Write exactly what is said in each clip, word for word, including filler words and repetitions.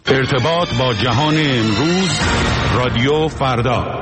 ارتباط با جهان امروز، رادیو فردا.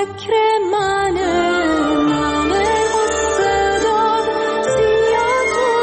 فکر منه، منه قصه دار، سیاه تو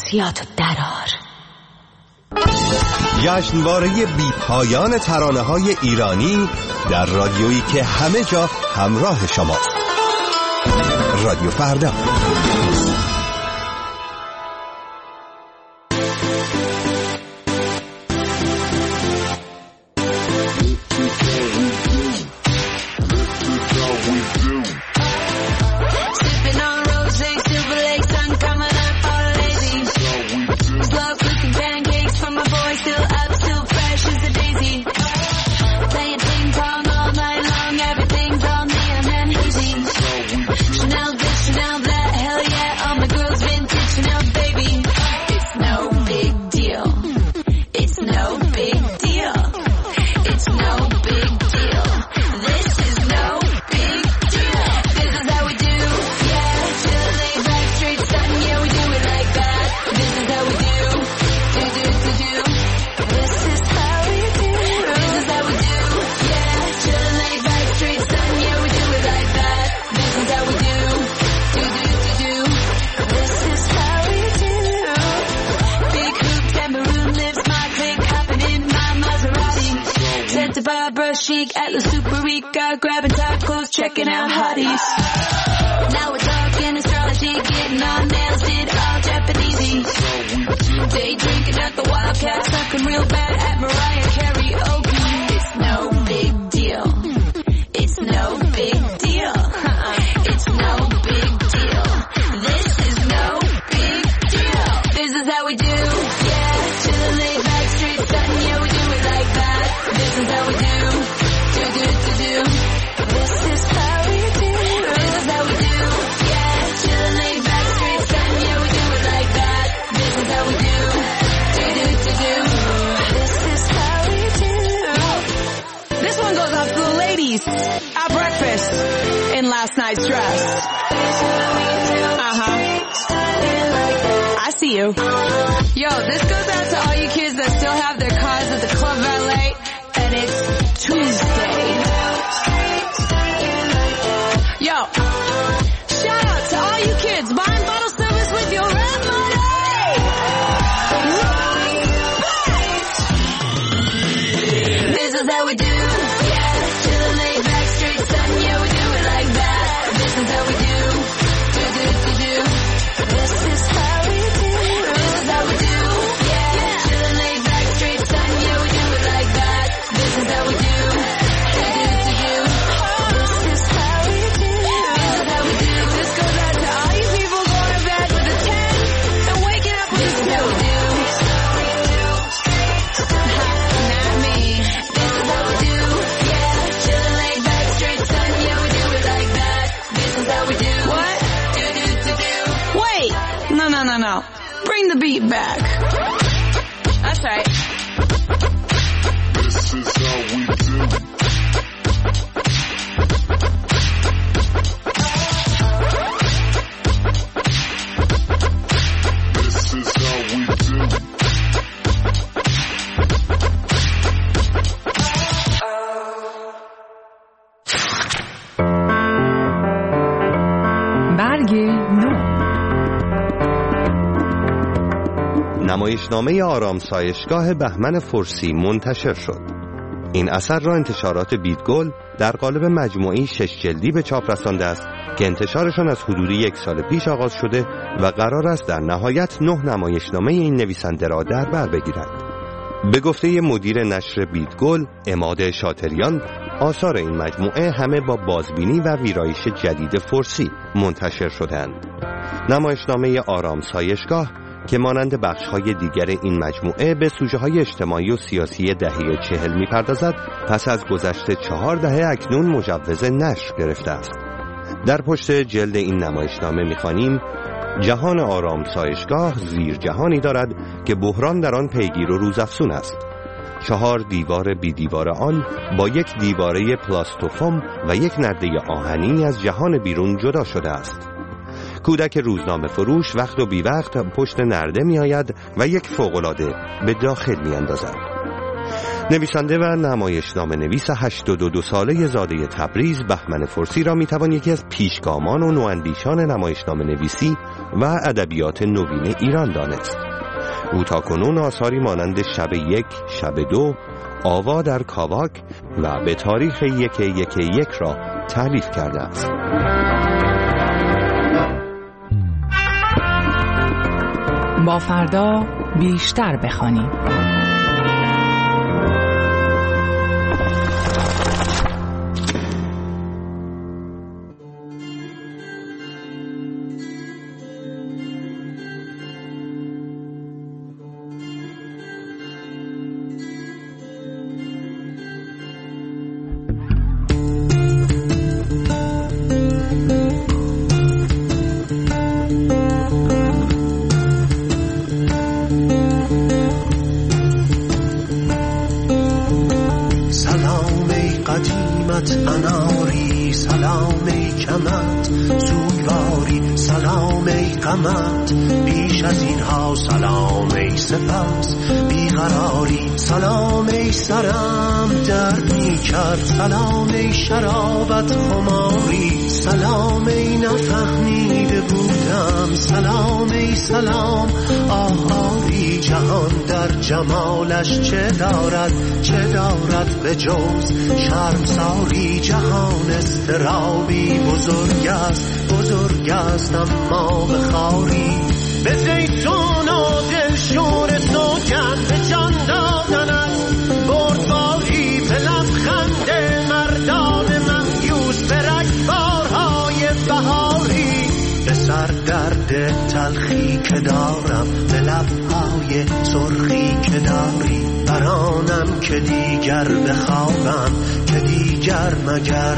کاسیاتو درار. جشنواره بی پایان ترانه های ایرانی در رادیویی که همه جا همراه شماست. رادیو فردا. Chic at La Superica, grabbing tacos, checking out hotties. Now we're talking astrology, getting our nails did all Japanesey. Day drinking at the Wildcat, sucking real bad at Mariah karaoke. It's no big deal. It's no big deal. It's no big deal. This is no big deal. This is how we do. Yeah, chillin' laid back, straight sun. Yeah, we do it like that. This is how we do. At breakfast in last night's dress. Uh-huh. I see you. Yo, this goes out to all you kids that still have their cars at the Club Valet, and it's Tuesday. Yo, shout out to all you kids buying bottle service with your rent money. This is how we do. No, no, no. Bring the beat back. That's right. This is how we do. This is how we do. برگ نو. نمایشنامه آرامسایشگاه بهمن فرسی منتشر شد. این اثر را انتشارات بیدگل در قالب مجموعی شش جلدی به چاپ رسانده است که انتشارشان از حدود یک سال پیش آغاز شده و قرار است در نهایت نه نمایشنامه این نویسنده را در بر بگیرد. به گفته مدیر نشر بیدگل عماد شاطریان، آثار این مجموعه همه با بازبینی و ویرایش جدید فرسی منتشر شدند. نمایشنامه آرامسایشگاه که مانند بخش‌های دیگر این مجموعه به سوژه‌های اجتماعی و سیاسی دهه چهل می‌پردازد، پس از گذشت چهار دهه اکنون مجوز نشر گرفته است. در پشت جلد این نمایشنامه می‌خوانیم: جهان آرامسایشگاه زیر جهانی دارد که بحران در آن پیگیر و روزافزون است. چهار دیوار بی دیوار آن با یک دیواره پلاستوفوم و یک نرده آهنی از جهان بیرون جدا شده است. کودک روزنامه فروش وقت و بی وقت پشت نرده می آید و یک فوق‌العاده به داخل می اندازد. نویسنده و نمایشنامه نویس هشتاد و دو ساله زاده تبریز بهمن فرسی را میتوان یکی از پیشگامان و نواندیشان نمایشنامه نویسی و ادبیات نوین ایران دانست. او تاکنون آثاری مانند شب یک، شب دو، آوا در کاواک و به تاریخ یک یک یک را تألیف کرده است. با فردا بیشتر بخوانیم. اناری سلام ای کمت سوگواری سلام ای قمت بیش از اینها سلام ای سپس بیقراری سلام ای سرم درد می کرد سلام ای شرابت خماری سلام ای نفهمیده بودم سلام ای سلام آهاری جهان در جمالش چه دارد چه دارد به جز شرمساری جهان استرابی بزرگ است بزرگ است اما بخاری به زیتون و دلشور سوگن به جان دادنت بردباری به لبخند مردان مهیوس به رگبارهای بهاری به سر درد تلخی که دارم به لبهای سرخی که داری برانم که دیگر بخوابم که دیگر مگر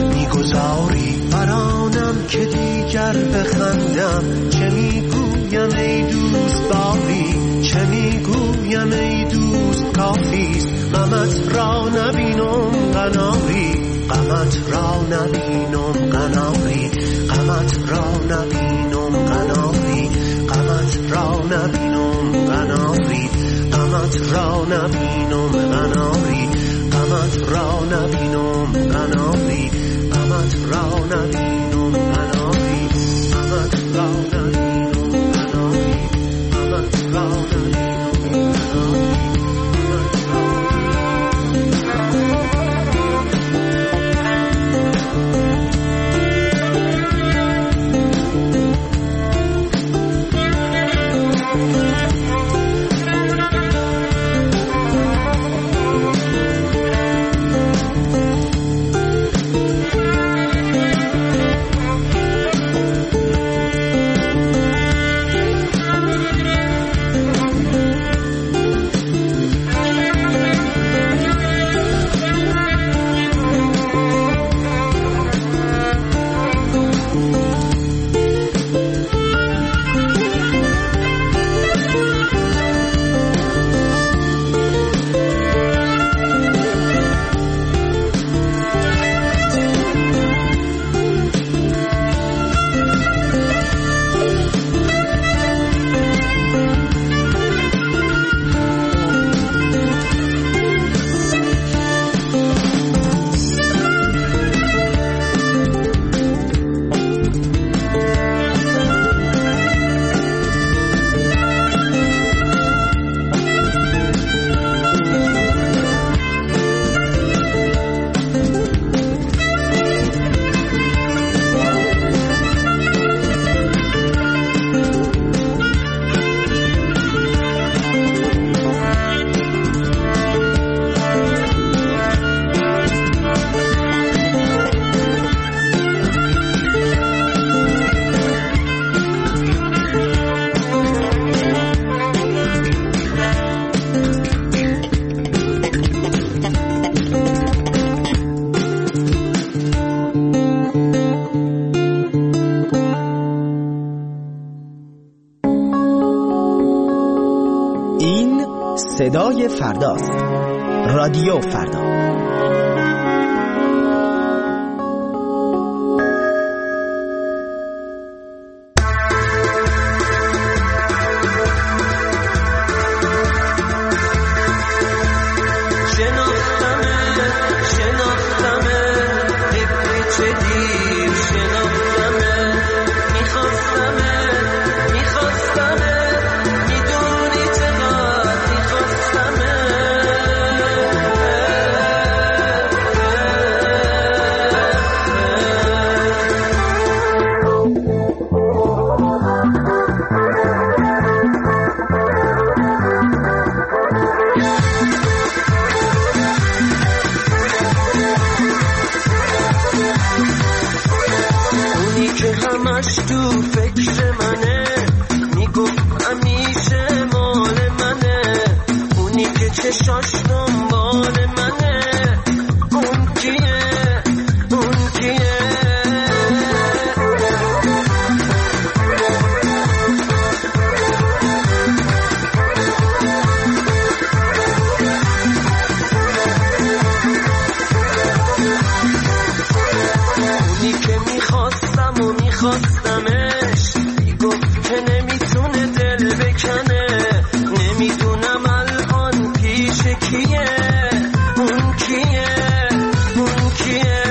میگذاری برانم که دیگر بخندم چه میگویم ای دوست باری چه میگویم ای دوست کافیست غمت را نبینم قناری غمت را نبینم قناری غمت را نبینم قناری غمت را نبینم قناری غمت را نبینم قناری غمت را نبینم قناری غمت را نبینم قناری غمت را نبینم قناری غمت را نبینم قناری صدای فرداست. رادیو فردا. چه همش تو فکر منه، میگفت همیشه مال منه، اونی که چشاش دنبال منه، اون کیه اون کیه. اونی که میخواستم و میخواستمش، میگفت که نمیتونه دل بکنه، نمیدونم الان پیش کیه، اون کیه اون کیه.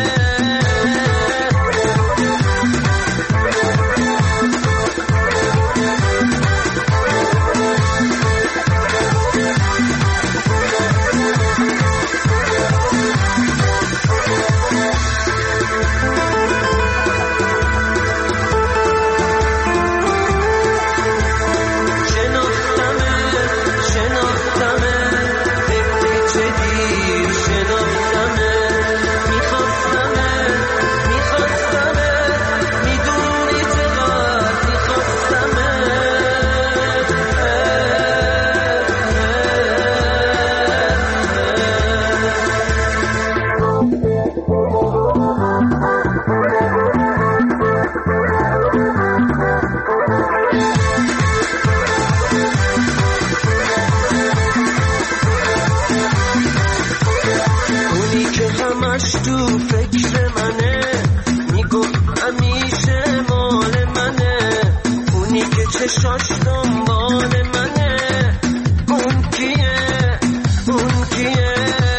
چشاش دنبال منه، اون کیه اون کیه.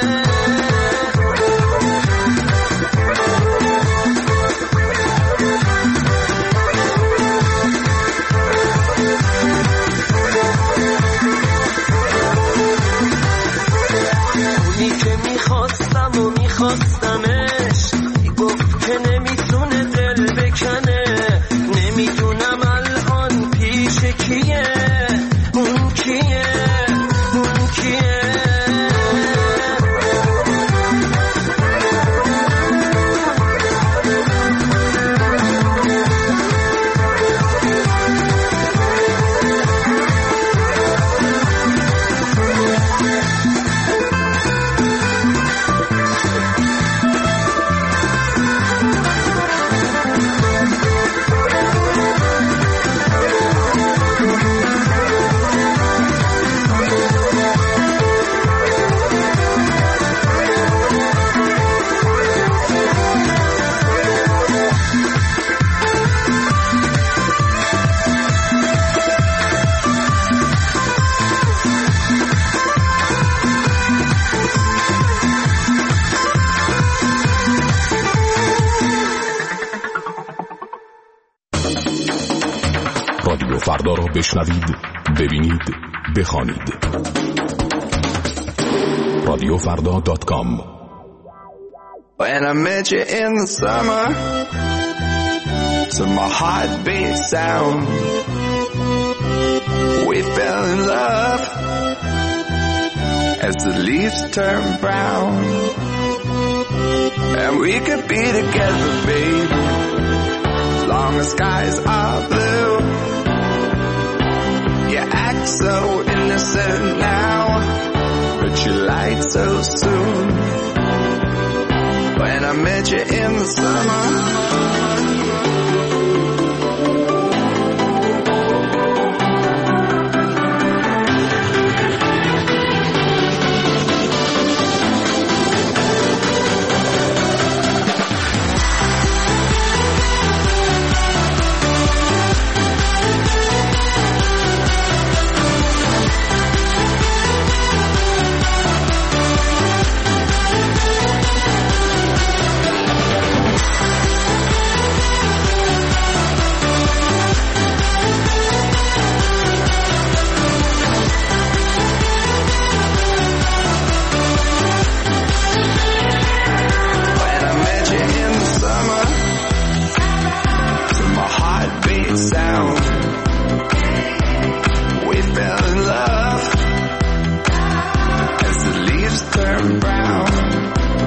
اونی که میخواستم و میخواستمش، میگفت که نمیتونه دل بکنه، نمیدونم الان پیش کیه، اون کیه اون کیه. رادیو فردا را بشنوید، ببینید، بخوانید. رادیو فردا دات کام. When I met you in the summer, to my heartbeat sound, we fell in love as the leaves turn brown, and we could be together, baby, as long as skies are blue. You act so innocent now, but you lied so soon. When I met you in the summer,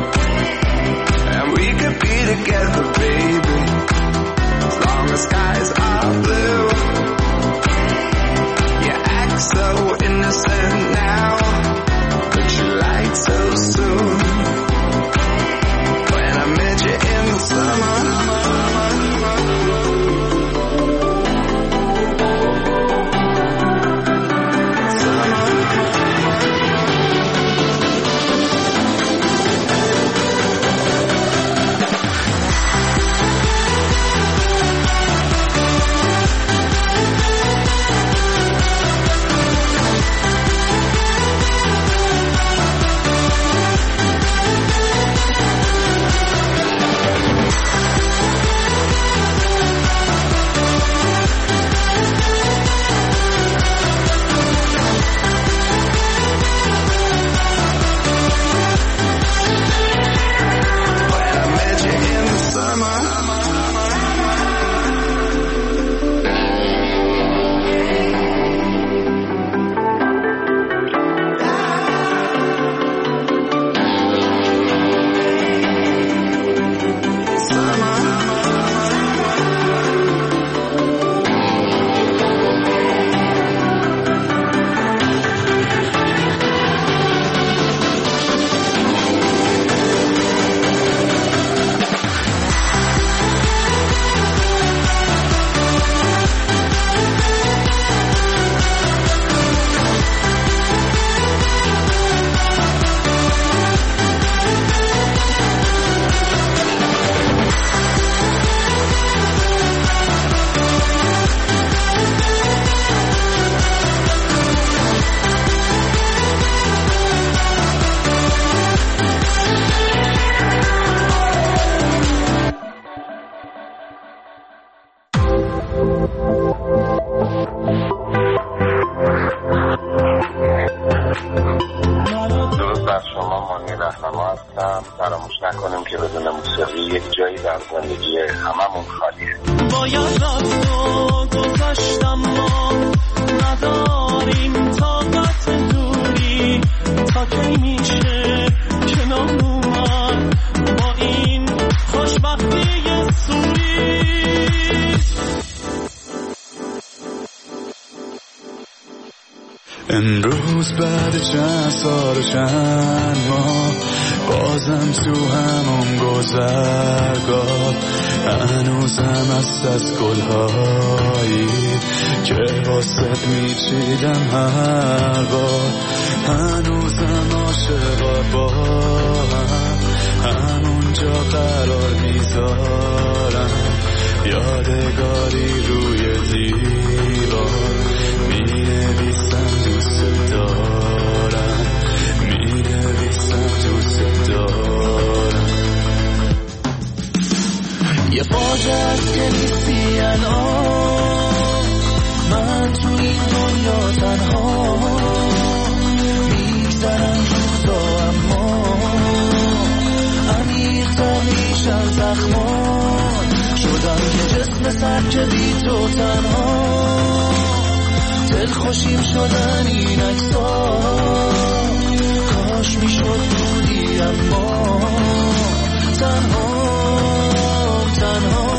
together, baby, as long as skies میکنیم که بدون موسیقی یک جایی در زندگی هممون خالیه. باید رفت و گذاشتم ما نداریم طاقت دوری تا کی میشه کنار اومد با این خوشبختی سوری. امروز بعد چند سال و چند ماه بازم تو همون گذرگاه هنوزم هست از گلهایی که واسه میچیدم هر بار. هنوزم عاشقا با هم همونجا قرار میذارم یادگاری روی دیوار مینویسم دوست دارم مینویسم دوست دارم. یه فاجعه است که نیستی الان من تو این دنیا تنها میگذرم روزا اما عمیق‌تر میشن زخمان شدم که جسم سر که بی تو تنها دل خوشیم شدن این عکس‌ها کاش میشد بودی اما تنها تنها.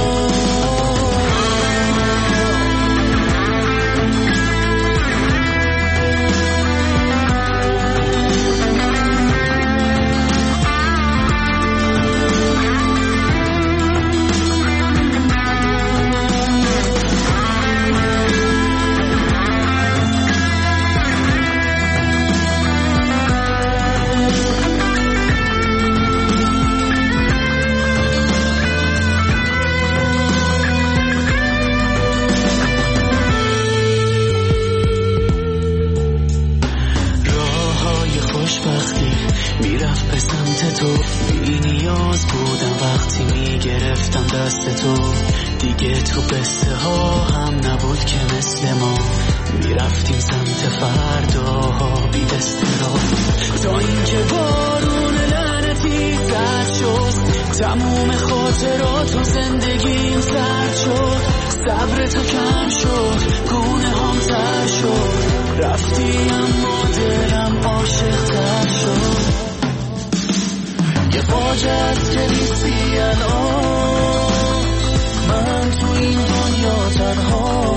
دیگه تو قصه ها هم نبود که مثل ما میرفتیم سمت فرداها بی استراحت تا اینکه بارون لعنتی سرد شد تموم خاطرات و زندگیم سرد شد صبر تو کم شد گونه هم تر شد رفتی اما دلم عاشق تر شد. یه فاجعه است که نیستی الان من تو این دنیا تنها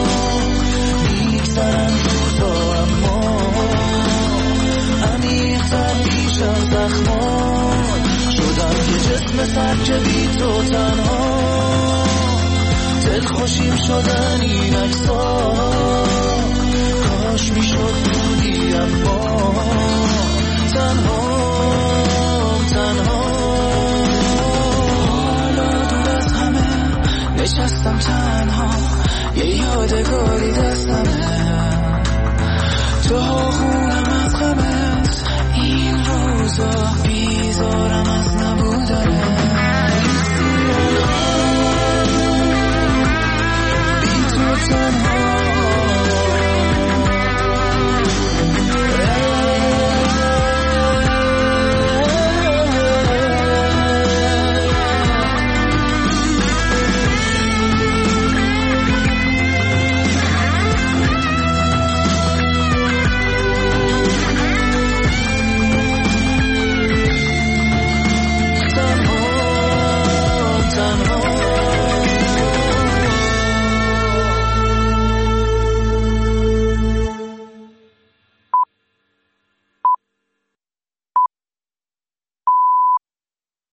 میگذرم روزا اما عمیق‌تر پیشم زخمان شدم که جسم سر که بی تو تنها دل خوشیم شدن این عکس‌ها کاش میشد بودی اما تنها تنها. نشستم تنها یه یادگاری دستمه تو خونم از غمت این روزا